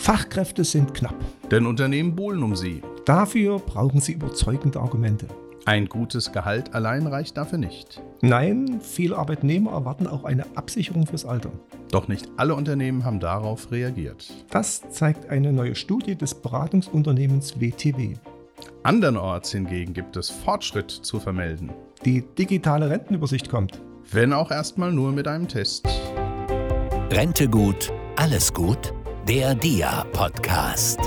Fachkräfte sind knapp. Denn Unternehmen buhlen um sie. Dafür brauchen sie überzeugende Argumente. Ein gutes Gehalt allein reicht dafür nicht. Nein, viele Arbeitnehmer erwarten auch eine Absicherung fürs Alter. Doch nicht alle Unternehmen haben darauf reagiert. Das zeigt eine neue Studie des Beratungsunternehmens WTW. Andernorts hingegen gibt es Fortschritt zu vermelden. Die digitale Rentenübersicht kommt. Wenn auch erstmal nur mit einem Test. Rente gut, alles gut? Der DIA-Podcast.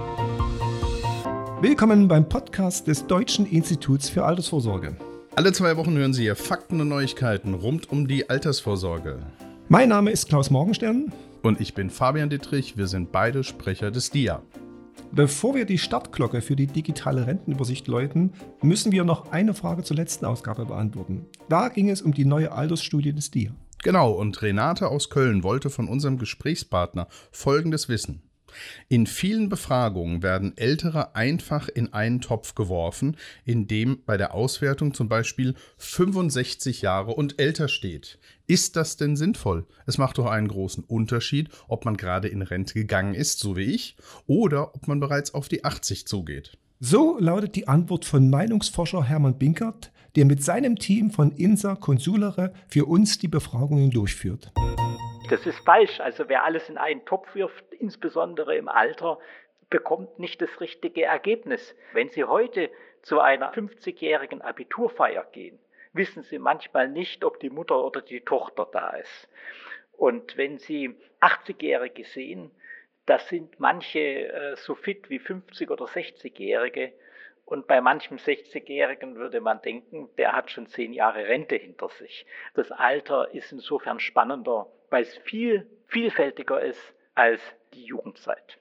Willkommen beim Podcast des Deutschen Instituts für Altersvorsorge. Alle 2 Wochen hören Sie hier Fakten und Neuigkeiten rund um die Altersvorsorge. Mein Name ist Klaus Morgenstern. Und ich bin Fabian Dittrich, wir sind beide Sprecher des DIA. Bevor wir die Startglocke für die digitale Rentenübersicht läuten, müssen wir noch eine Frage zur letzten Ausgabe beantworten. Da ging es um die neue Altersstudie des DIA. Genau, und Renate aus Köln wollte von unserem Gesprächspartner Folgendes wissen. In vielen Befragungen werden Ältere einfach in einen Topf geworfen, in dem bei der Auswertung zum Beispiel 65 Jahre und älter steht. Ist das denn sinnvoll? Es macht doch einen großen Unterschied, ob man gerade in Rente gegangen ist, so wie ich, oder ob man bereits auf die 80 zugeht. So lautet die Antwort von Meinungsforscher Hermann Binkert, der mit seinem Team von INSA Consulere für uns die Befragungen durchführt. Das ist falsch. Also wer alles in einen Topf wirft, insbesondere im Alter, bekommt nicht das richtige Ergebnis. Wenn Sie heute zu einer 50-jährigen Abiturfeier gehen, wissen Sie manchmal nicht, ob die Mutter oder die Tochter da ist. Und wenn Sie 80-Jährige sehen, das sind manche so fit wie 50- oder 60-Jährige. Und bei manchem 60-Jährigen würde man denken, der hat schon 10 Jahre Rente hinter sich. Das Alter ist insofern spannender, weil es viel vielfältiger ist als die Jugendzeit.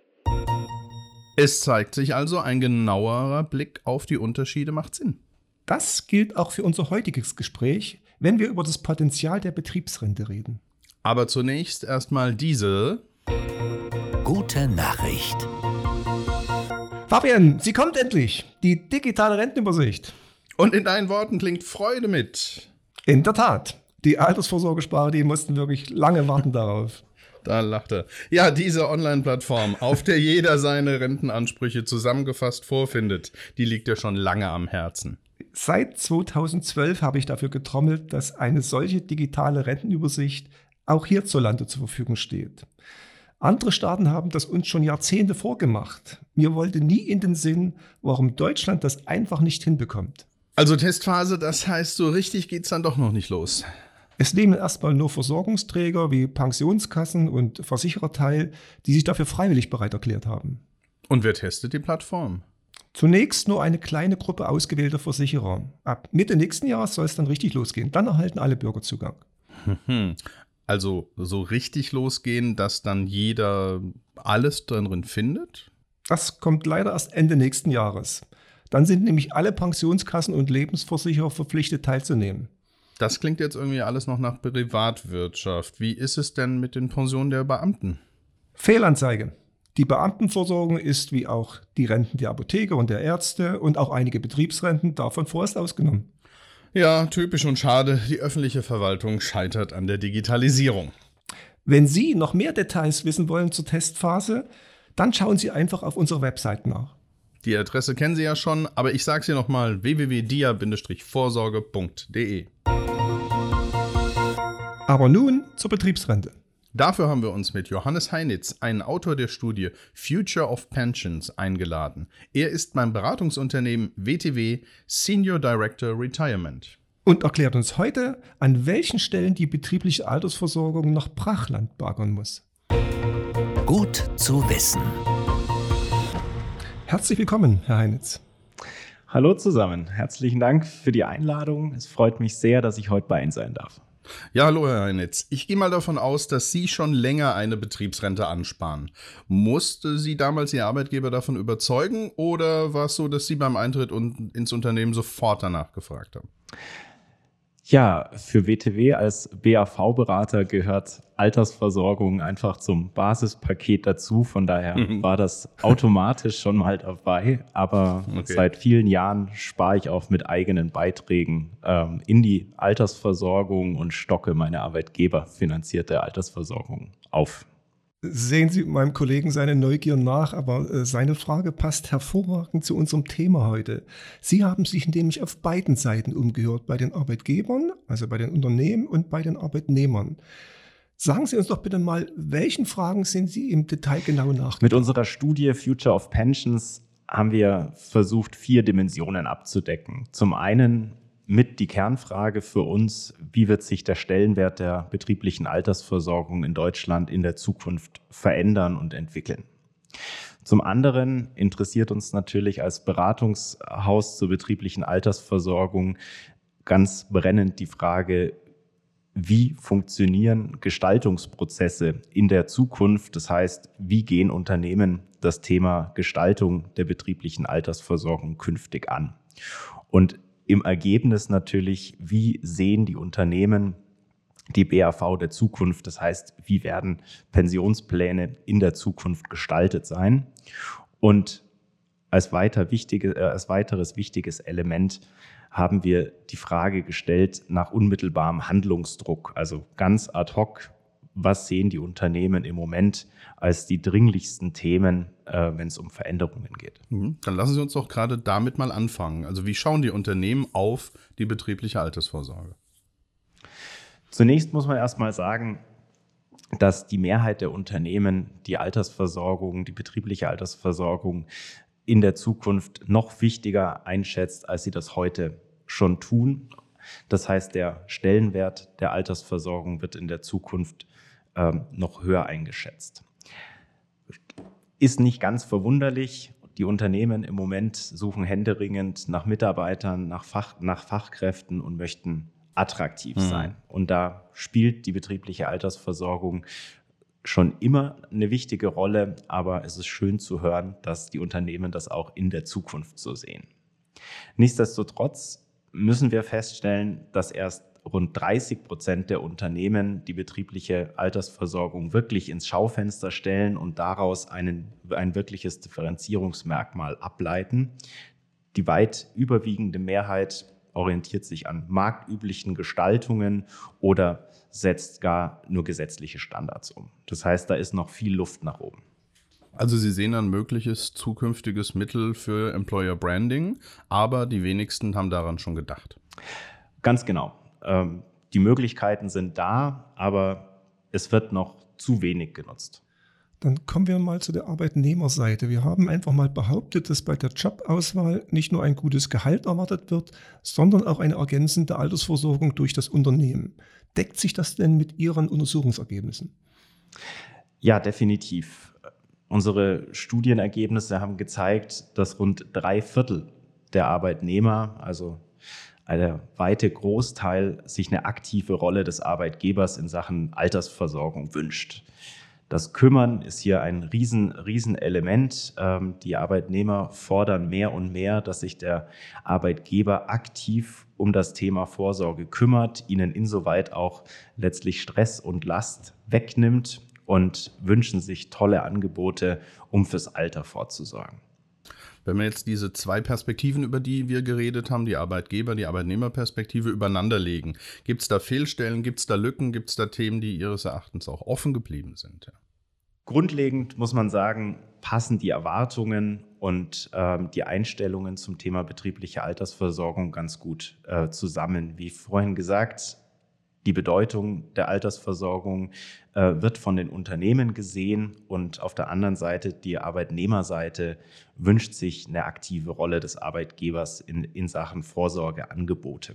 Es zeigt sich also, ein genauerer Blick auf die Unterschiede macht Sinn. Das gilt auch für unser heutiges Gespräch, wenn wir über das Potenzial der Betriebsrente reden. Aber zunächst erstmal diese Gute Nachricht. Fabian, sie kommt endlich, die digitale Rentenübersicht. Und in deinen Worten klingt Freude mit. In der Tat, die Altersvorsorgespare, die mussten wirklich lange warten darauf. Da lacht er. Ja, diese Online-Plattform, auf der jeder seine Rentenansprüche zusammengefasst vorfindet, die liegt ja schon lange am Herzen. Seit 2012 habe ich dafür getrommelt, dass eine solche digitale Rentenübersicht auch hierzulande zur Verfügung steht. Andere Staaten haben das uns schon Jahrzehnte vorgemacht. Mir wollte nie in den Sinn, warum Deutschland das einfach nicht hinbekommt. Also Testphase, das heißt, so richtig geht's dann doch noch nicht los. Es nehmen erstmal nur Versorgungsträger wie Pensionskassen und Versicherer teil, die sich dafür freiwillig bereit erklärt haben. Und wer testet die Plattform? Zunächst nur eine kleine Gruppe ausgewählter Versicherer. Ab Mitte nächsten Jahres soll es dann richtig losgehen. Dann erhalten alle Bürger Zugang. Also so richtig losgehen, dass dann jeder alles drin findet? Das kommt leider erst Ende nächsten Jahres. Dann sind nämlich alle Pensionskassen und Lebensversicherer verpflichtet teilzunehmen. Das klingt jetzt irgendwie alles noch nach Privatwirtschaft. Wie ist es denn mit den Pensionen der Beamten? Fehlanzeige. Die Beamtenversorgung ist wie auch die Renten der Apotheker und der Ärzte und auch einige Betriebsrenten davon vorerst ausgenommen. Ja, typisch und schade. Die öffentliche Verwaltung scheitert an der Digitalisierung. Wenn Sie noch mehr Details wissen wollen zur Testphase, dann schauen Sie einfach auf unserer Website nach. Die Adresse kennen Sie ja schon, aber ich sage sie nochmal: www.dia-vorsorge.de. Aber nun zur Betriebsrente. Dafür haben wir uns mit Johannes Heinitz, einen Autor der Studie Future of Pensions, eingeladen. Er ist beim Beratungsunternehmen WTW Senior Director Retirement. Und erklärt uns heute, an welchen Stellen die betriebliche Altersversorgung nach Brachland baggern muss. Gut zu wissen. Herzlich willkommen, Herr Heinitz. Hallo zusammen, herzlichen Dank für die Einladung. Es freut mich sehr, dass ich heute bei Ihnen sein darf. Ja, hallo Herr Heinitz. Ich gehe mal davon aus, dass Sie schon länger eine Betriebsrente ansparen. Musste Sie damals Ihr Arbeitgeber davon überzeugen oder war es so, dass Sie beim Eintritt ins Unternehmen sofort danach gefragt haben? Ja, für WTW als BAV-Berater gehört Altersversorgung einfach zum Basispaket dazu. Von daher war das automatisch schon mal dabei. Aber seit vielen Jahren spare ich auch mit eigenen Beiträgen in die Altersversorgung und stocke meine arbeitgeberfinanzierte Altersversorgung auf. Sehen Sie meinem Kollegen seine Neugier nach, aber seine Frage passt hervorragend zu unserem Thema heute. Sie haben sich nämlich auf beiden Seiten umgehört, bei den Arbeitgebern, also bei den Unternehmen und bei den Arbeitnehmern. Sagen Sie uns doch bitte mal, welchen Fragen sind Sie im Detail genau nachgegangen? Mit unserer Studie Future of Pensions haben wir versucht, 4 Dimensionen abzudecken. Zum einen mit die Kernfrage für uns, wie wird sich der Stellenwert der betrieblichen Altersversorgung in Deutschland in der Zukunft verändern und entwickeln. Zum anderen interessiert uns natürlich als Beratungshaus zur betrieblichen Altersversorgung ganz brennend die Frage, wie funktionieren Gestaltungsprozesse in der Zukunft? Das heißt, wie gehen Unternehmen das Thema Gestaltung der betrieblichen Altersversorgung künftig an? Und im Ergebnis natürlich, wie sehen die Unternehmen die BAV der Zukunft? Das heißt, wie werden Pensionspläne in der Zukunft gestaltet sein? Und als weiteres wichtiges Element haben wir die Frage gestellt nach unmittelbarem Handlungsdruck, also ganz ad hoc. Was sehen die Unternehmen im Moment als die dringlichsten Themen, wenn es um Veränderungen geht? Dann lassen Sie uns doch gerade damit mal anfangen. Also wie schauen die Unternehmen auf die betriebliche Altersvorsorge? Zunächst muss man erstmal sagen, dass die Mehrheit der Unternehmen die Altersversorgung, die betriebliche Altersversorgung in der Zukunft noch wichtiger einschätzt, als sie das heute schon tun. Das heißt, der Stellenwert der Altersversorgung wird in der Zukunft noch höher eingeschätzt. Ist nicht ganz verwunderlich. Die Unternehmen im Moment suchen händeringend nach Mitarbeitern, nach Fachkräften und möchten attraktiv sein. Und da spielt die betriebliche Altersversorgung schon immer eine wichtige Rolle, aber es ist schön zu hören, dass die Unternehmen das auch in der Zukunft so sehen. Nichtsdestotrotz müssen wir feststellen, dass erst rund 30% der Unternehmen die betriebliche Altersversorgung wirklich ins Schaufenster stellen und daraus ein wirkliches Differenzierungsmerkmal ableiten. Die weit überwiegende Mehrheit orientiert sich an marktüblichen Gestaltungen oder setzt gar nur gesetzliche Standards um. Das heißt, da ist noch viel Luft nach oben. Also Sie sehen ein mögliches zukünftiges Mittel für Employer Branding, aber die wenigsten haben daran schon gedacht. Ganz genau. Die Möglichkeiten sind da, aber es wird noch zu wenig genutzt. Dann kommen wir mal zu der Arbeitnehmerseite. Wir haben einfach mal behauptet, dass bei der Jobauswahl nicht nur ein gutes Gehalt erwartet wird, sondern auch eine ergänzende Altersversorgung durch das Unternehmen. Deckt sich das denn mit Ihren Untersuchungsergebnissen? Ja, definitiv. Unsere Studienergebnisse haben gezeigt, dass rund 3/4 der Arbeitnehmer, also ein weiter Großteil, sich eine aktive Rolle des Arbeitgebers in Sachen Altersversorgung wünscht. Das Kümmern ist hier ein Riesenelement. Die Arbeitnehmer fordern mehr und mehr, dass sich der Arbeitgeber aktiv um das Thema Vorsorge kümmert, ihnen insoweit auch letztlich Stress und Last wegnimmt und wünschen sich tolle Angebote, um fürs Alter vorzusorgen. Wenn wir jetzt diese 2 Perspektiven, über die wir geredet haben, die Arbeitgeber-, die Arbeitnehmerperspektive übereinander legen, gibt es da Fehlstellen, gibt es da Lücken, gibt es da Themen, die Ihres Erachtens auch offen geblieben sind? Ja. Grundlegend muss man sagen, passen die Erwartungen und die Einstellungen zum Thema betriebliche Altersversorgung ganz gut zusammen. Wie vorhin gesagt, die Bedeutung der Altersversorgung wird von den Unternehmen gesehen und auf der anderen Seite, die Arbeitnehmerseite, wünscht sich eine aktive Rolle des Arbeitgebers in Sachen Vorsorgeangebote.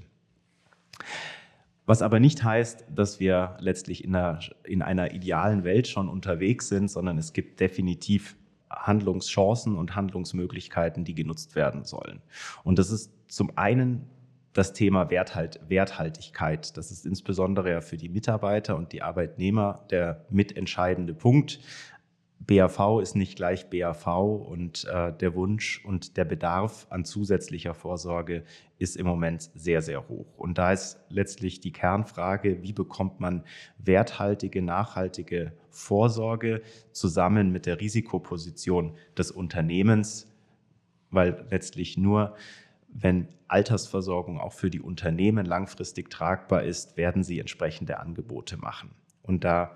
Was aber nicht heißt, dass wir letztlich in einer idealen Welt schon unterwegs sind, sondern es gibt definitiv Handlungschancen und Handlungsmöglichkeiten, die genutzt werden sollen. Und das ist zum einen das Thema Werthaltigkeit. Das ist insbesondere ja für die Mitarbeiter und die Arbeitnehmer der mitentscheidende Punkt. BAV ist nicht gleich BAV und der Wunsch und der Bedarf an zusätzlicher Vorsorge ist im Moment sehr, sehr hoch. Und da ist letztlich die Kernfrage, wie bekommt man werthaltige, nachhaltige Vorsorge zusammen mit der Risikoposition des Unternehmens, weil letztlich nur wenn Altersversorgung auch für die Unternehmen langfristig tragbar ist, werden sie entsprechende Angebote machen. Und da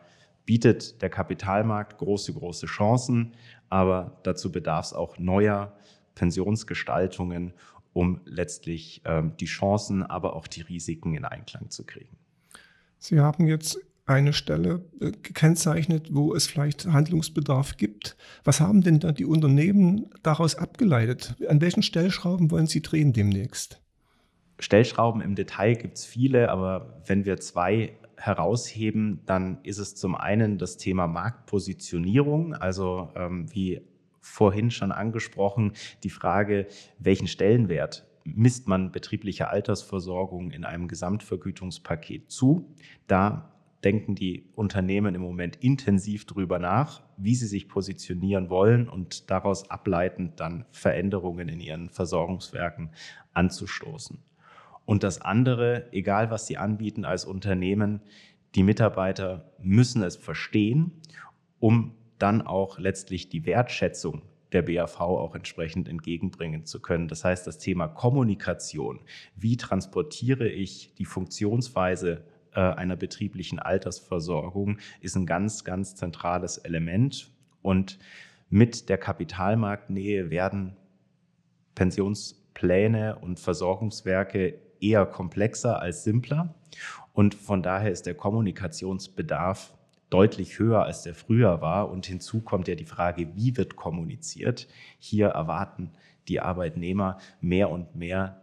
bietet der Kapitalmarkt große, große Chancen, aber dazu bedarf es auch neuer Pensionsgestaltungen, um letztlich die Chancen, aber auch die Risiken in Einklang zu kriegen. Sie haben jetzt eine Stelle gekennzeichnet, wo es vielleicht Handlungsbedarf gibt. Was haben denn da die Unternehmen daraus abgeleitet? An welchen Stellschrauben wollen Sie drehen demnächst? Stellschrauben im Detail gibt es viele, aber wenn wir zwei herausheben, dann ist es zum einen das Thema Marktpositionierung, also wie vorhin schon angesprochen, die Frage, welchen Stellenwert misst man betrieblicher Altersversorgung in einem Gesamtvergütungspaket zu. Da denken die Unternehmen im Moment intensiv drüber nach, wie sie sich positionieren wollen und daraus ableitend dann Veränderungen in ihren Versorgungswerken anzustoßen. Und das andere, egal was sie anbieten als Unternehmen, die Mitarbeiter müssen es verstehen, um dann auch letztlich die Wertschätzung der BAV auch entsprechend entgegenbringen zu können. Das heißt, das Thema Kommunikation, wie transportiere ich die Funktionsweise einer betrieblichen Altersversorgung, ist ein ganz, ganz zentrales Element. Und mit der Kapitalmarktnähe werden Pensionspläne und Versorgungswerke eher komplexer als simpler. Und von daher ist der Kommunikationsbedarf deutlich höher, als der früher war. Und hinzu kommt ja die Frage, wie wird kommuniziert? Hier erwarten die Arbeitnehmer mehr und mehr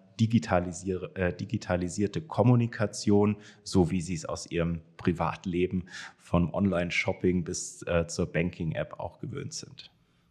digitalisierte Kommunikation, so wie sie es aus ihrem Privatleben vom Online-Shopping bis zur Banking-App auch gewöhnt sind.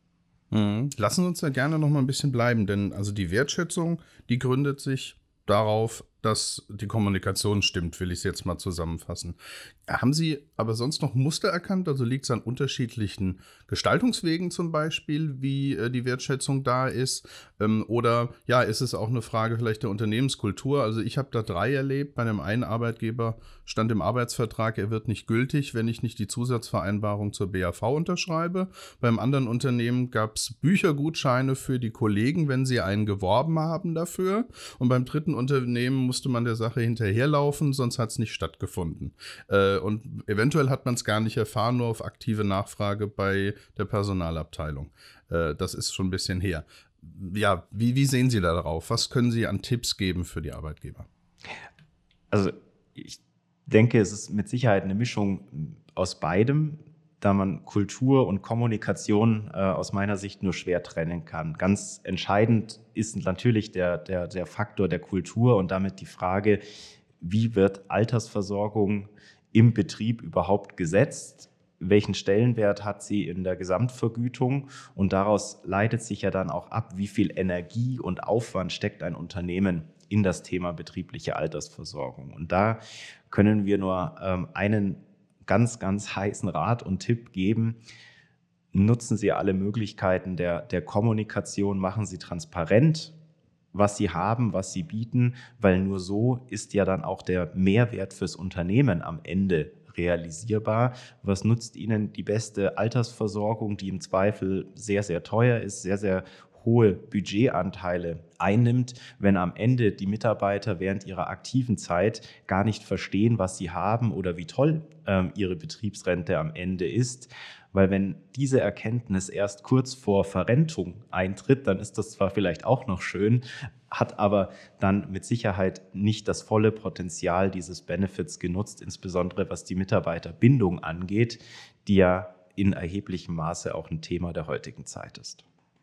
Lassen Sie uns da gerne noch mal ein bisschen bleiben, denn also die Wertschätzung, die gründet sich darauf, dass die Kommunikation stimmt, will ich es jetzt mal zusammenfassen. Haben Sie aber sonst noch Muster erkannt? Also liegt es an unterschiedlichen Gestaltungswegen zum Beispiel, wie die Wertschätzung da ist? Oder ja, ist es auch eine Frage vielleicht der Unternehmenskultur? Also ich habe da 3 erlebt. Bei einem einen Arbeitgeber stand im Arbeitsvertrag, er wird nicht gültig, wenn ich nicht die Zusatzvereinbarung zur BAV unterschreibe. Beim anderen Unternehmen gab es Büchergutscheine für die Kollegen, wenn sie einen geworben haben dafür. Und beim dritten Unternehmen musste man der Sache hinterherlaufen, sonst hat es nicht stattgefunden. Und eventuell hat man es gar nicht erfahren, nur auf aktive Nachfrage bei der Personalabteilung. Das ist schon ein bisschen her. Ja, wie sehen Sie da darauf? Was können Sie an Tipps geben für die Arbeitgeber? Also ich denke, es ist mit Sicherheit eine Mischung aus beidem, da man Kultur und Kommunikation aus meiner Sicht nur schwer trennen kann. Ganz entscheidend ist natürlich der Faktor der Kultur und damit die Frage, wie wird Altersversorgung im Betrieb überhaupt gesetzt? Welchen Stellenwert hat sie in der Gesamtvergütung? Und daraus leitet sich ja dann auch ab, wie viel Energie und Aufwand steckt ein Unternehmen in das Thema betriebliche Altersversorgung. Und da können wir nur einen ganz, ganz heißen Rat und Tipp geben. Nutzen Sie alle Möglichkeiten der Kommunikation, machen Sie transparent, was Sie haben, was Sie bieten, weil nur so ist ja dann auch der Mehrwert fürs Unternehmen am Ende realisierbar. Was nutzt Ihnen die beste Altersversorgung, die im Zweifel sehr, sehr teuer ist, sehr, sehr hohe Budgetanteile einnimmt, wenn am Ende die Mitarbeiter während ihrer aktiven Zeit gar nicht verstehen, was sie haben oder wie toll ihre Betriebsrente am Ende ist. Weil wenn diese Erkenntnis erst kurz vor Verrentung eintritt, dann ist das zwar vielleicht auch noch schön, hat aber dann mit Sicherheit nicht das volle Potenzial dieses Benefits genutzt, insbesondere was die Mitarbeiterbindung angeht, die ja in erheblichem Maße auch ein Thema der heutigen Zeit ist.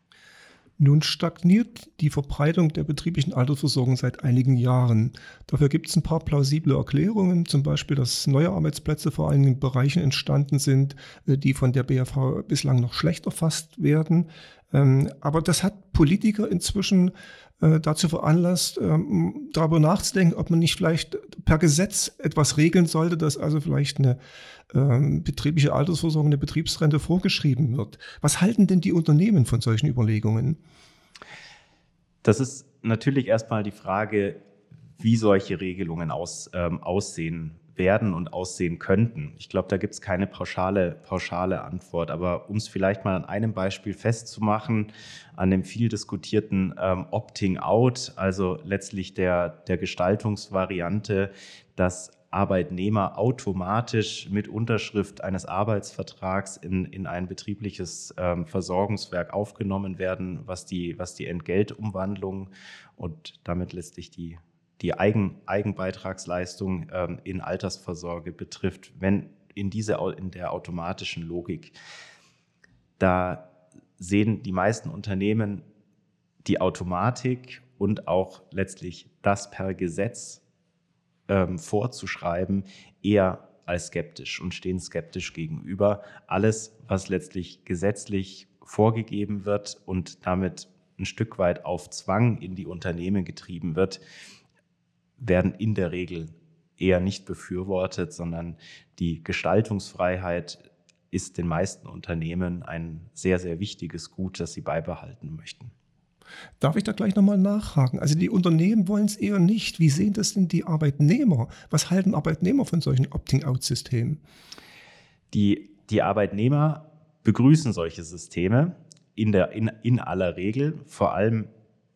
Nun stagniert die Verbreitung der betrieblichen Altersversorgung seit einigen Jahren. Dafür gibt es ein paar plausible Erklärungen, zum Beispiel, dass neue Arbeitsplätze vor allem in Bereichen entstanden sind, die von der BAV bislang noch schlecht erfasst werden. Aber das hat Politiker inzwischen dazu veranlasst, darüber nachzudenken, ob man nicht vielleicht per Gesetz etwas regeln sollte, dass also vielleicht eine betriebliche Altersversorgung, eine Betriebsrente vorgeschrieben wird. Was halten denn die Unternehmen von solchen Überlegungen? Das ist natürlich erstmal die Frage, wie solche Regelungen aussehen werden und aussehen könnten. Ich glaube, da gibt es keine pauschale Antwort, aber um es vielleicht mal an einem Beispiel festzumachen, an dem viel diskutierten Opting-out, also letztlich der Gestaltungsvariante, dass Arbeitnehmer automatisch mit Unterschrift eines Arbeitsvertrags in ein betriebliches Versorgungswerk aufgenommen werden, was die Entgeltumwandlung und damit letztlich die Eigenbeitragsleistung in Altersvorsorge betrifft, wenn in der automatischen Logik. Da sehen die meisten Unternehmen die Automatik und auch letztlich das per Gesetz vorzuschreiben, eher als skeptisch und stehen skeptisch gegenüber. Alles, was letztlich gesetzlich vorgegeben wird und damit ein Stück weit auf Zwang in die Unternehmen getrieben wird, werden in der Regel eher nicht befürwortet, sondern die Gestaltungsfreiheit ist den meisten Unternehmen ein sehr, sehr wichtiges Gut, das sie beibehalten möchten. Darf ich da gleich nochmal nachhaken? Also die Unternehmen wollen es eher nicht. Wie sehen das denn die Arbeitnehmer? Was halten Arbeitnehmer von solchen Opting-out-Systemen? Die Arbeitnehmer begrüßen solche Systeme in aller Regel, vor allem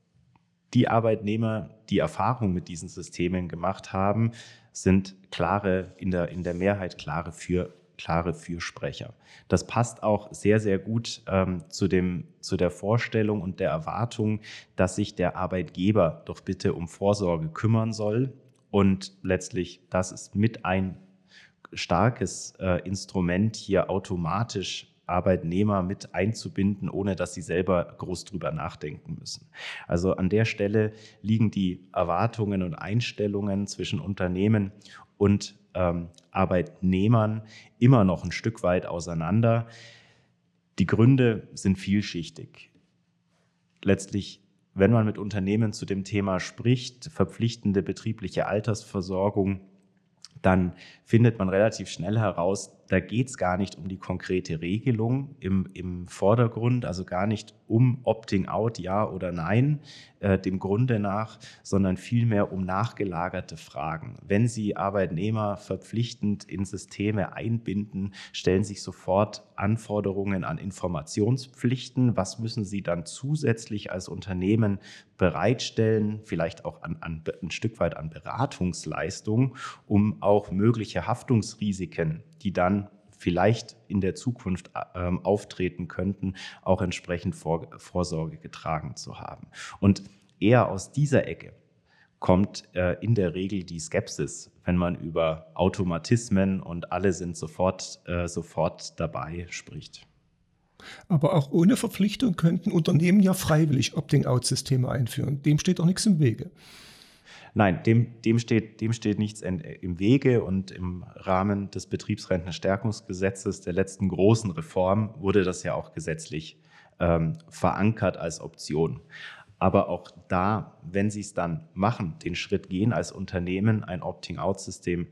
die Arbeitnehmer, die Erfahrung mit diesen Systemen gemacht haben, sind in der Mehrheit klare Fürsprecher. Das passt auch sehr, sehr gut zu der Vorstellung und der Erwartung, dass sich der Arbeitgeber doch bitte um Vorsorge kümmern soll. Und letztlich, das ist mit ein starkes Instrument, hier automatisch Arbeitnehmer mit einzubinden, ohne dass sie selber groß drüber nachdenken müssen. Also an der Stelle liegen die Erwartungen und Einstellungen zwischen Unternehmen und Arbeitnehmern immer noch ein Stück weit auseinander. Die Gründe sind vielschichtig. Letztlich, wenn man mit Unternehmen zu dem Thema spricht, verpflichtende betriebliche Altersversorgung, dann findet man relativ schnell heraus, da geht es gar nicht um die konkrete Regelung im Vordergrund, also gar nicht um Opting-out, ja oder nein, dem Grunde nach, sondern vielmehr um nachgelagerte Fragen. Wenn Sie Arbeitnehmer verpflichtend in Systeme einbinden, stellen sich sofort Anforderungen an Informationspflichten. Was müssen Sie dann zusätzlich als Unternehmen bereitstellen, vielleicht auch ein Stück weit an Beratungsleistung, um auch mögliche Haftungsrisiken, die dann vielleicht in der Zukunft auftreten könnten, auch entsprechend Vorsorge getragen zu haben. Und eher aus dieser Ecke kommt in der Regel die Skepsis, wenn man über Automatismen und alle sind sofort dabei spricht. Aber auch ohne Verpflichtung könnten Unternehmen ja freiwillig Opting-out-Systeme einführen. Dem steht doch nichts im Wege. Nein, dem steht nichts im Wege, und im Rahmen des Betriebsrentenstärkungsgesetzes, der letzten großen Reform, wurde das ja auch gesetzlich verankert als Option. Aber auch da, wenn Sie es dann machen, den Schritt gehen, als Unternehmen ein Opting-out-System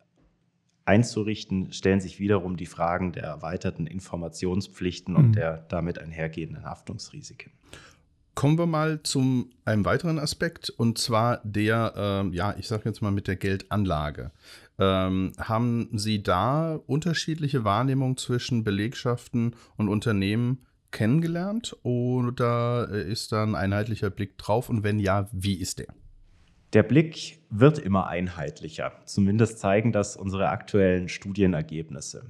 einzurichten, stellen sich wiederum die Fragen der erweiterten Informationspflichten und der damit einhergehenden Haftungsrisiken. Kommen wir mal zu einem weiteren Aspekt, und zwar der, ich sage jetzt mal mit der Geldanlage. Haben Sie da unterschiedliche Wahrnehmungen zwischen Belegschaften und Unternehmen kennengelernt, oder ist da ein einheitlicher Blick drauf, und wenn ja, wie ist der? Der Blick wird immer einheitlicher. Zumindest zeigen das unsere aktuellen Studienergebnisse.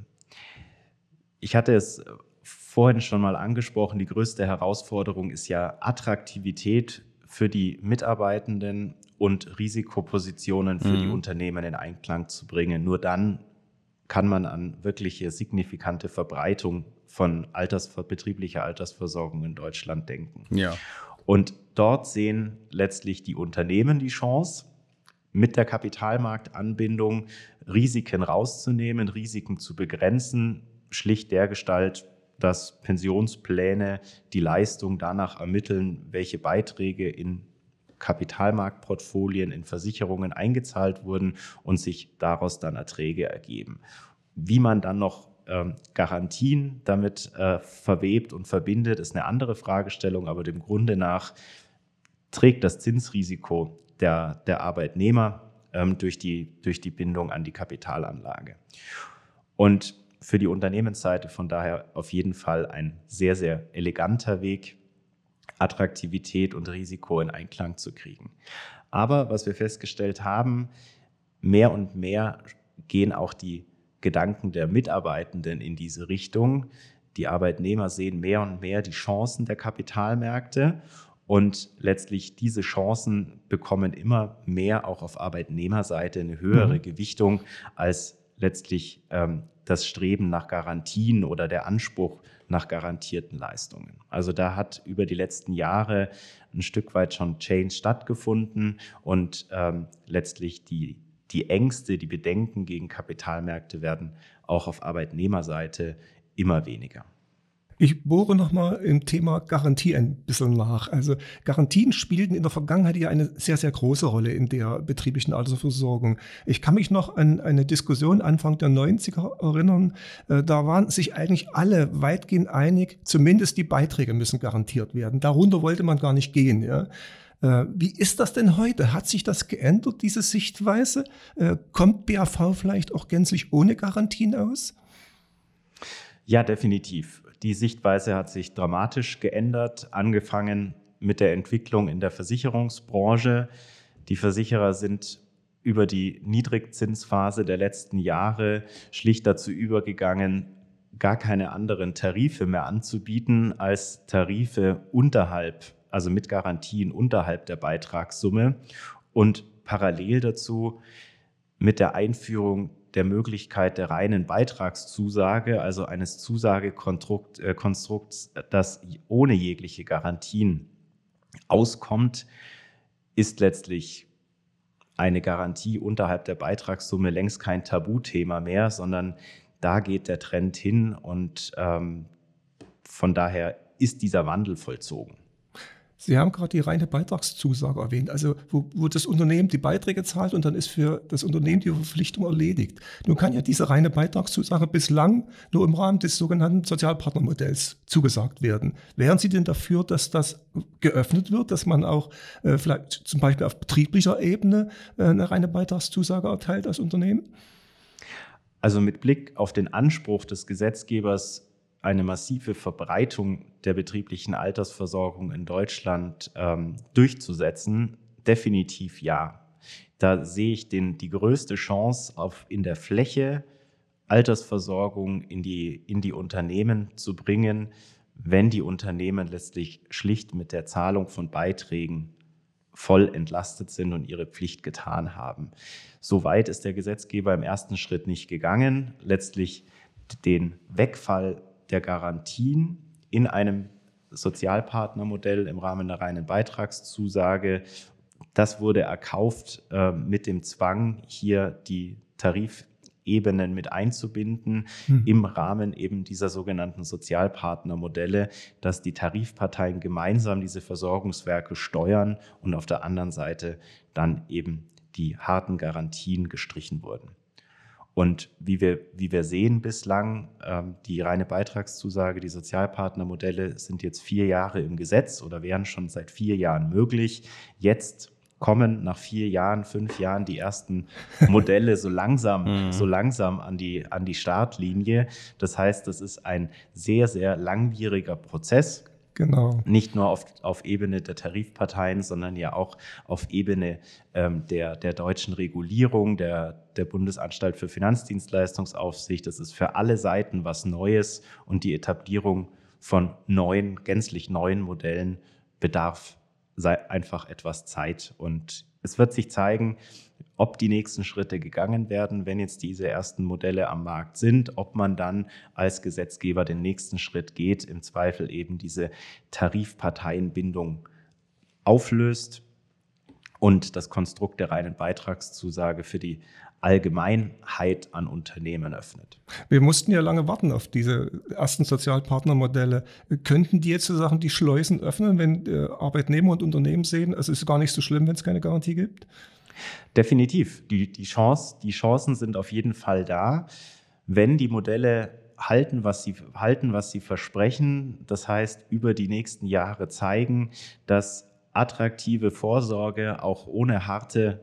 Ich hatte es vorhin schon mal angesprochen, die größte Herausforderung ist ja Attraktivität für die Mitarbeitenden und Risikopositionen für die Unternehmen in Einklang zu bringen. Nur dann kann man an wirkliche signifikante Verbreitung von betrieblicher Altersversorgung in Deutschland denken. Ja. Und dort sehen letztlich die Unternehmen die Chance, mit der Kapitalmarktanbindung Risiken rauszunehmen, Risiken zu begrenzen, schlicht dergestalt, dass Pensionspläne die Leistung danach ermitteln, welche Beiträge in Kapitalmarktportfolien, in Versicherungen eingezahlt wurden und sich daraus dann Erträge ergeben. Wie man dann noch Garantien damit verwebt und verbindet, ist eine andere Fragestellung, aber dem Grunde nach trägt das Zinsrisiko der Arbeitnehmer durch die Bindung an die Kapitalanlage. Und für die Unternehmensseite von daher auf jeden Fall ein sehr, sehr eleganter Weg, Attraktivität und Risiko in Einklang zu kriegen. Aber was wir festgestellt haben, mehr und mehr gehen auch die Gedanken der Mitarbeitenden in diese Richtung. Die Arbeitnehmer sehen mehr und mehr die Chancen der Kapitalmärkte und letztlich diese Chancen bekommen immer mehr auch auf Arbeitnehmerseite eine höhere Gewichtung als letztlich das Streben nach Garantien oder der Anspruch nach garantierten Leistungen. Also da hat über die letzten Jahre ein Stück weit schon Change stattgefunden und letztlich die Ängste, die Bedenken gegen Kapitalmärkte werden auch auf Arbeitnehmerseite immer weniger. Ich bohre nochmal im Thema Garantie ein bisschen nach. Also Garantien spielten in der Vergangenheit ja eine sehr, sehr große Rolle in der betrieblichen Altersversorgung. Ich kann mich noch an eine Diskussion Anfang der 90er erinnern. Da waren sich eigentlich alle weitgehend einig, zumindest die Beiträge müssen garantiert werden. Darunter wollte man gar nicht gehen. Ja. Wie ist das denn heute? Hat sich das geändert, diese Sichtweise? Kommt BAV vielleicht auch gänzlich ohne Garantien aus? Ja, definitiv. Die Sichtweise hat sich dramatisch geändert, angefangen mit der Entwicklung in der Versicherungsbranche. Die Versicherer sind über die Niedrigzinsphase der letzten Jahre schlicht dazu übergegangen, gar keine anderen Tarife mehr anzubieten als Tarife unterhalb, also mit Garantien unterhalb der Beitragssumme und parallel dazu mit der Einführung der Möglichkeit der reinen Beitragszusage, also eines Zusagekonstrukts, das ohne jegliche Garantien auskommt, ist letztlich eine Garantie unterhalb der Beitragssumme längst kein Tabuthema mehr, sondern da geht der Trend hin und von daher ist dieser Wandel vollzogen. Sie haben gerade die reine Beitragszusage erwähnt, also wo das Unternehmen die Beiträge zahlt und dann ist für das Unternehmen die Verpflichtung erledigt. Nun kann ja diese reine Beitragszusage bislang nur im Rahmen des sogenannten Sozialpartnermodells zugesagt werden. Wären Sie denn dafür, dass das geöffnet wird, dass man auch vielleicht zum Beispiel auf betrieblicher Ebene eine reine Beitragszusage erteilt als Unternehmen? Also mit Blick auf den Anspruch des Gesetzgebers, eine massive Verbreitung der betrieblichen Altersversorgung in Deutschland durchzusetzen, definitiv ja. Da sehe ich die größte Chance, in der Fläche Altersversorgung in die Unternehmen zu bringen, wenn die Unternehmen letztlich schlicht mit der Zahlung von Beiträgen voll entlastet sind und ihre Pflicht getan haben. So weit ist der Gesetzgeber im ersten Schritt nicht gegangen. Letztlich den Wegfall der Garantien in einem Sozialpartnermodell im Rahmen der reinen Beitragszusage, das wurde erkauft mit dem Zwang, hier die Tarifebenen mit einzubinden, im Rahmen eben dieser sogenannten Sozialpartnermodelle, dass die Tarifparteien gemeinsam diese Versorgungswerke steuern und auf der anderen Seite dann eben die harten Garantien gestrichen wurden. Und wie wir sehen bislang, die reine Beitragszusage, die Sozialpartnermodelle sind jetzt 4 Jahre im Gesetz oder wären schon seit 4 Jahren möglich. Jetzt kommen nach 4 Jahren, 5 Jahren die ersten Modelle so langsam an die Startlinie. Das heißt, das ist ein sehr, sehr langwieriger Prozess. Genau. Nicht nur auf Ebene der Tarifparteien, sondern ja auch auf Ebene der deutschen Regulierung, der Bundesanstalt für Finanzdienstleistungsaufsicht. Das ist für alle Seiten was Neues und die Etablierung von gänzlich neuen Modellen bedarf einfach etwas Zeit. Und es wird sich zeigen, ob die nächsten Schritte gegangen werden, wenn jetzt diese ersten Modelle am Markt sind, ob man dann als Gesetzgeber den nächsten Schritt geht, im Zweifel eben diese Tarifparteienbindung auflöst und das Konstrukt der reinen Beitragszusage für die Allgemeinheit an Unternehmen öffnet. Wir mussten ja lange warten auf diese ersten Sozialpartnermodelle. Könnten die jetzt sozusagen die Schleusen öffnen, wenn Arbeitnehmer und Unternehmen sehen, es ist gar nicht so schlimm, wenn es keine Garantie gibt? Definitiv. Die Chancen sind auf jeden Fall da, wenn die Modelle halten, was sie versprechen. Das heißt, über die nächsten Jahre zeigen, dass attraktive Vorsorge auch ohne harte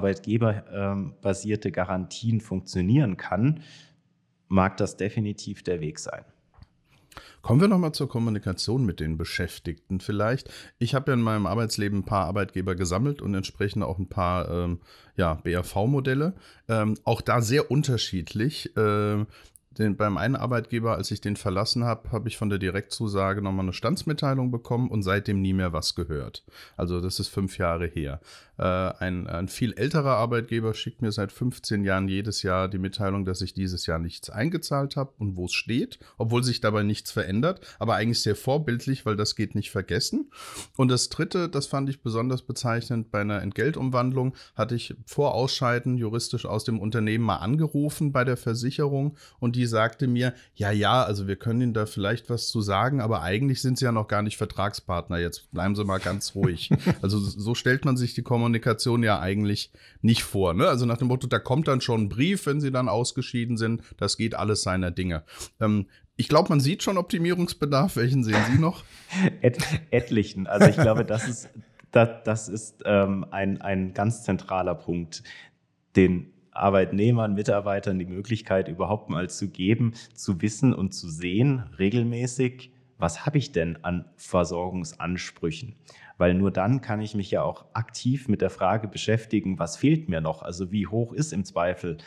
arbeitgeberbasierte Garantien funktionieren kann, mag das definitiv der Weg sein. Kommen wir nochmal zur Kommunikation mit den Beschäftigten vielleicht. Ich habe ja in meinem Arbeitsleben ein paar Arbeitgeber gesammelt und entsprechend auch ein paar BAV-Modelle. Auch da sehr unterschiedlich. Beim einen Arbeitgeber, als ich den verlassen habe, habe ich von der Direktzusage nochmal eine Standsmitteilung bekommen und seitdem nie mehr was gehört. Also das ist 5 Jahre her. Ein viel älterer Arbeitgeber schickt mir seit 15 Jahren jedes Jahr die Mitteilung, dass ich dieses Jahr nichts eingezahlt habe und wo es steht, obwohl sich dabei nichts verändert, aber eigentlich sehr vorbildlich, weil das geht nicht vergessen. Und das Dritte, das fand ich besonders bezeichnend, bei einer Entgeltumwandlung hatte ich vor Ausscheiden juristisch aus dem Unternehmen mal angerufen bei der Versicherung und die sagte mir, ja, also wir können Ihnen da vielleicht was zu sagen, aber eigentlich sind Sie ja noch gar nicht Vertragspartner, jetzt bleiben Sie mal ganz ruhig. Also so stellt man sich die Kommunikation ja eigentlich nicht vor, ne? Also nach dem Motto, da kommt dann schon ein Brief, wenn Sie dann ausgeschieden sind, das geht alles seiner Dinge. Ich glaube, man sieht schon Optimierungsbedarf. Welchen sehen Sie noch? Etlichen. Also ich glaube, das ist ein ganz zentraler Punkt, den Arbeitnehmern, Mitarbeitern die Möglichkeit überhaupt mal zu geben, zu wissen und zu sehen regelmäßig, was habe ich denn an Versorgungsansprüchen? Weil nur dann kann ich mich ja auch aktiv mit der Frage beschäftigen, was fehlt mir noch? Also wie hoch ist im Zweifel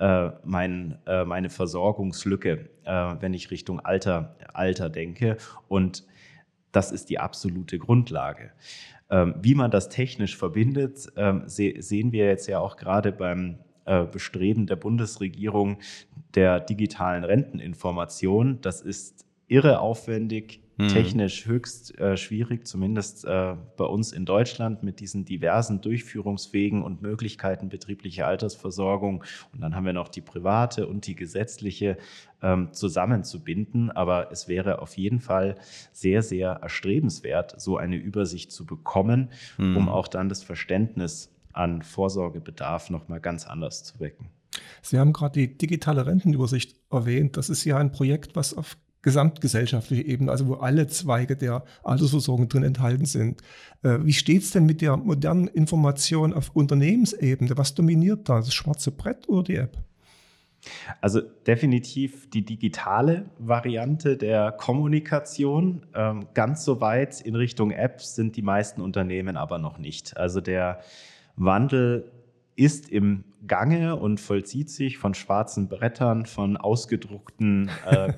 meine Versorgungslücke, wenn ich Richtung Alter denke? Und das ist die absolute Grundlage. Wie man das technisch verbindet, sehen wir jetzt ja auch gerade beim Bestreben der Bundesregierung der digitalen Renteninformation. Das ist irre aufwendig, technisch höchst schwierig, zumindest bei uns in Deutschland mit diesen diversen Durchführungswegen und Möglichkeiten betrieblicher Altersversorgung. Und dann haben wir noch die private und die gesetzliche zusammenzubinden. Aber es wäre auf jeden Fall sehr, sehr erstrebenswert, so eine Übersicht zu bekommen, um auch dann das Verständnis an Vorsorgebedarf nochmal ganz anders zu wecken. Sie haben gerade die digitale Rentenübersicht erwähnt. Das ist ja ein Projekt, was auf gesamtgesellschaftlicher Ebene, also wo alle Zweige der Altersversorgung drin enthalten sind. Wie steht es denn mit der modernen Information auf Unternehmensebene? Was dominiert da? Das schwarze Brett oder die App? Also definitiv die digitale Variante der Kommunikation. Ganz so weit in Richtung Apps sind die meisten Unternehmen aber noch nicht. Also der Wandel ist im Gange und vollzieht sich von schwarzen Brettern, von ausgedruckten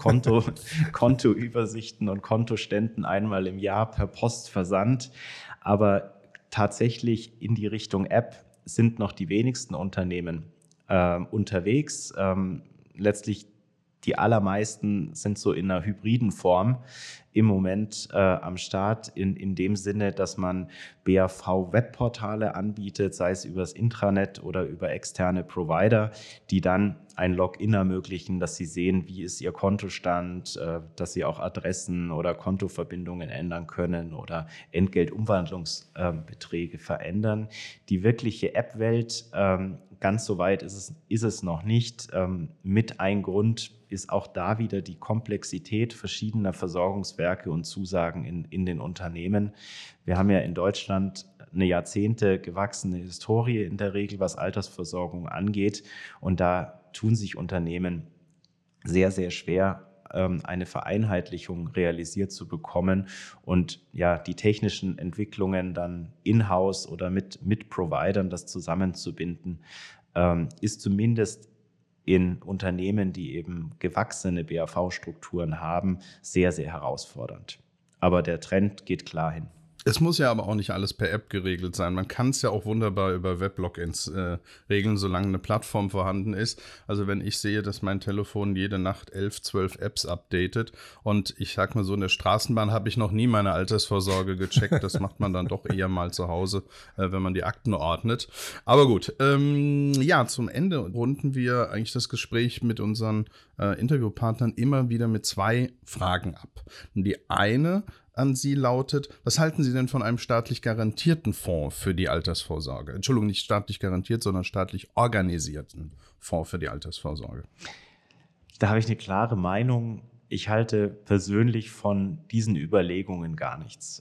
Kontoübersichten und Kontoständen einmal im Jahr per Post versandt. Aber tatsächlich in die Richtung App sind noch die wenigsten Unternehmen unterwegs. Letztlich die allermeisten sind so in einer hybriden Form im Moment am Start, in dem Sinne, dass man BAV-Webportale anbietet, sei es übers Intranet oder über externe Provider, die dann ein Login ermöglichen, dass sie sehen, wie ist ihr Kontostand, dass sie auch Adressen oder Kontoverbindungen ändern können oder Entgeltumwandlungsbeträge verändern. Die wirkliche App-Welt, ganz so weit ist es noch nicht. Mit ein Grund ist auch da wieder die Komplexität verschiedener Versorgungswerke und Zusagen in den Unternehmen. Wir haben ja in Deutschland eine Jahrzehnte gewachsene Historie in der Regel, was Altersversorgung angeht. Und da tun sich Unternehmen sehr, sehr schwer, eine Vereinheitlichung realisiert zu bekommen und ja, die technischen Entwicklungen dann in-house oder mit Providern das zusammenzubinden, ist zumindest in Unternehmen, die eben gewachsene BAV-Strukturen haben, sehr, sehr herausfordernd. Aber der Trend geht klar hin. Es muss ja aber auch nicht alles per App geregelt sein. Man kann es ja auch wunderbar über Weblogins regeln, solange eine Plattform vorhanden ist. Also wenn ich sehe, dass mein Telefon jede Nacht 11, 12 Apps updatet und ich sag mal so, in der Straßenbahn habe ich noch nie meine Altersvorsorge gecheckt. Das macht man dann doch eher mal zu Hause, wenn man die Akten ordnet. Aber gut, ja, zum Ende runden wir eigentlich das Gespräch mit unseren Interviewpartnern immer wieder mit 2 Fragen ab. Und die eine an Sie lautet, was halten Sie denn von einem staatlich garantierten Fonds für die Altersvorsorge? Entschuldigung, nicht staatlich garantiert, sondern staatlich organisierten Fonds für die Altersvorsorge. Da habe ich eine klare Meinung. Ich halte persönlich von diesen Überlegungen gar nichts,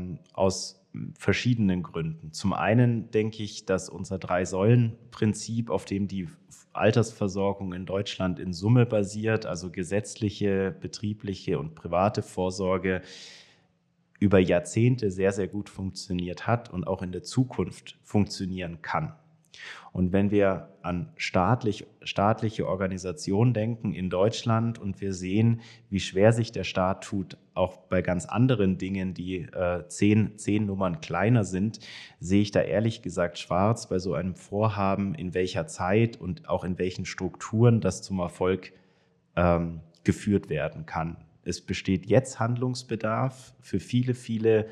aus verschiedenen Gründen. Zum einen denke ich, dass unser 3-Säulen-Prinzip, auf dem die Altersversorgung in Deutschland in Summe basiert, also gesetzliche, betriebliche und private Vorsorge, über Jahrzehnte sehr, sehr gut funktioniert hat und auch in der Zukunft funktionieren kann. Und wenn wir an staatliche Organisationen denken in Deutschland und wir sehen, wie schwer sich der Staat tut, auch bei ganz anderen Dingen, die 10 Nummern kleiner sind, sehe ich da ehrlich gesagt schwarz bei so einem Vorhaben, in welcher Zeit und auch in welchen Strukturen das zum Erfolg geführt werden kann. Es besteht jetzt Handlungsbedarf für viele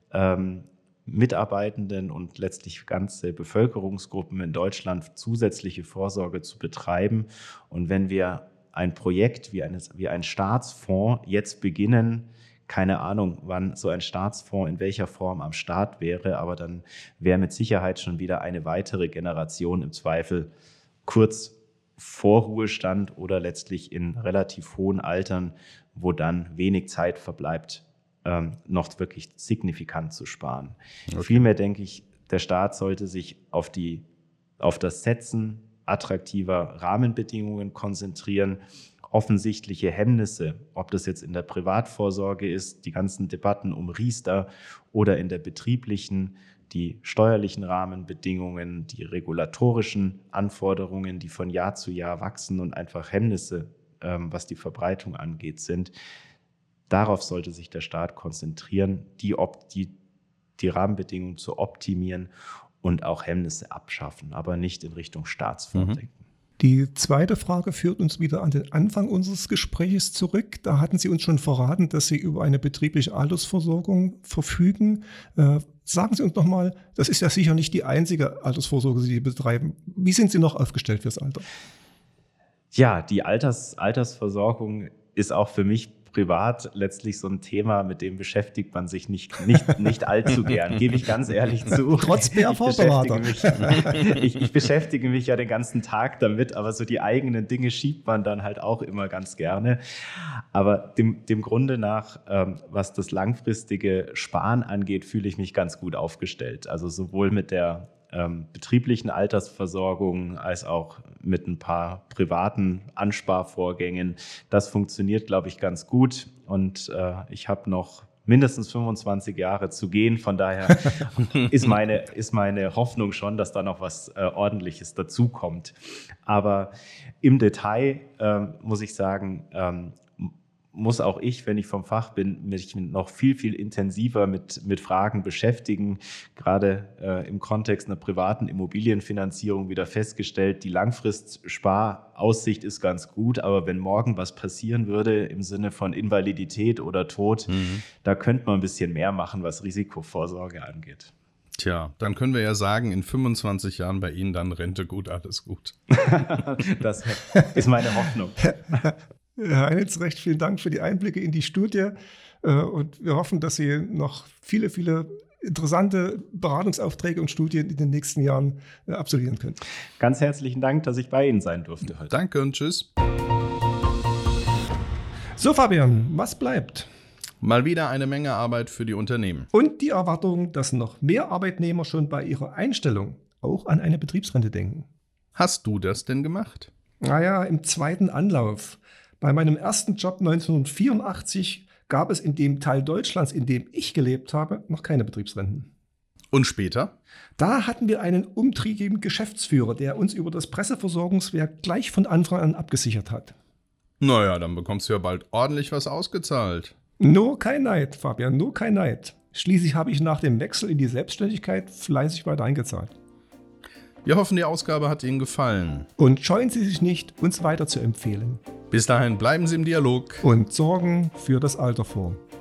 Mitarbeitenden und letztlich ganze Bevölkerungsgruppen in Deutschland zusätzliche Vorsorge zu betreiben. Und wenn wir ein Projekt wie ein Staatsfonds jetzt beginnen, keine Ahnung, wann so ein Staatsfonds in welcher Form am Start wäre, aber dann wäre mit Sicherheit schon wieder eine weitere Generation im Zweifel kurz vor Ruhestand oder letztlich in relativ hohen Altern, wo dann wenig Zeit verbleibt, noch wirklich signifikant zu sparen. Okay. Vielmehr denke ich, der Staat sollte sich auf das Setzen attraktiver Rahmenbedingungen konzentrieren, offensichtliche Hemmnisse, ob das jetzt in der Privatvorsorge ist, die ganzen Debatten um Riester oder in der betrieblichen, die steuerlichen Rahmenbedingungen, die regulatorischen Anforderungen, die von Jahr zu Jahr wachsen und einfach Hemmnisse, was die Verbreitung angeht, sind. Darauf sollte sich der Staat konzentrieren, die Rahmenbedingungen zu optimieren und auch Hemmnisse abschaffen, aber nicht in Richtung Staatsfonds denken. Die zweite Frage führt uns wieder an den Anfang unseres Gesprächs zurück. Da hatten Sie uns schon verraten, dass Sie über eine betriebliche Altersvorsorge verfügen. Sagen Sie uns noch mal, das ist ja sicher nicht die einzige Altersvorsorge, die Sie betreiben. Wie sind Sie noch aufgestellt fürs Alter? Ja, die Altersversorgung ist auch für mich privat letztlich so ein Thema, mit dem beschäftigt man sich nicht allzu gern, gebe ich ganz ehrlich zu. Trotz BAV-Berater. Ich beschäftige mich ja den ganzen Tag damit, aber so die eigenen Dinge schiebt man dann halt auch immer ganz gerne. Aber dem Grunde nach, was das langfristige Sparen angeht, fühle ich mich ganz gut aufgestellt. Also sowohl mit der betrieblichen Altersversorgung als auch mit ein paar privaten Ansparvorgängen. Das funktioniert, glaube ich, ganz gut und ich habe noch mindestens 25 Jahre zu gehen. Von daher ist meine Hoffnung schon, dass da noch was Ordentliches dazukommt. Aber im Detail muss ich sagen, muss auch ich, wenn ich vom Fach bin, mich noch viel intensiver mit Fragen beschäftigen. Gerade im Kontext einer privaten Immobilienfinanzierung wieder festgestellt, die Langfristspar-Aussicht ist ganz gut, aber wenn morgen was passieren würde im Sinne von Invalidität oder Tod, da könnte man ein bisschen mehr machen, was Risikovorsorge angeht. Tja, dann können wir ja sagen, in 25 Jahren bei Ihnen dann Rente gut, alles gut. Das ist meine Hoffnung. Herr Heinitz, recht vielen Dank für die Einblicke in die Studie und wir hoffen, dass Sie noch viele interessante Beratungsaufträge und Studien in den nächsten Jahren absolvieren können. Ganz herzlichen Dank, dass ich bei Ihnen sein durfte heute. Danke und tschüss. So, Fabian, was bleibt? Mal wieder eine Menge Arbeit für die Unternehmen. Und die Erwartung, dass noch mehr Arbeitnehmer schon bei ihrer Einstellung auch an eine Betriebsrente denken. Hast du das denn gemacht? Naja, im zweiten Anlauf. Bei meinem ersten Job 1984 gab es in dem Teil Deutschlands, in dem ich gelebt habe, noch keine Betriebsrenten. Und später? Da hatten wir einen umtriebigen Geschäftsführer, der uns über das Presseversorgungswerk gleich von Anfang an abgesichert hat. Naja, dann bekommst du ja bald ordentlich was ausgezahlt. Nur kein Neid, Fabian, nur kein Neid. Schließlich habe ich nach dem Wechsel in die Selbstständigkeit fleißig weiter eingezahlt. Wir hoffen, die Ausgabe hat Ihnen gefallen. Und scheuen Sie sich nicht, uns weiter zu empfehlen. Bis dahin bleiben Sie im Dialog und sorgen für das Alter vor.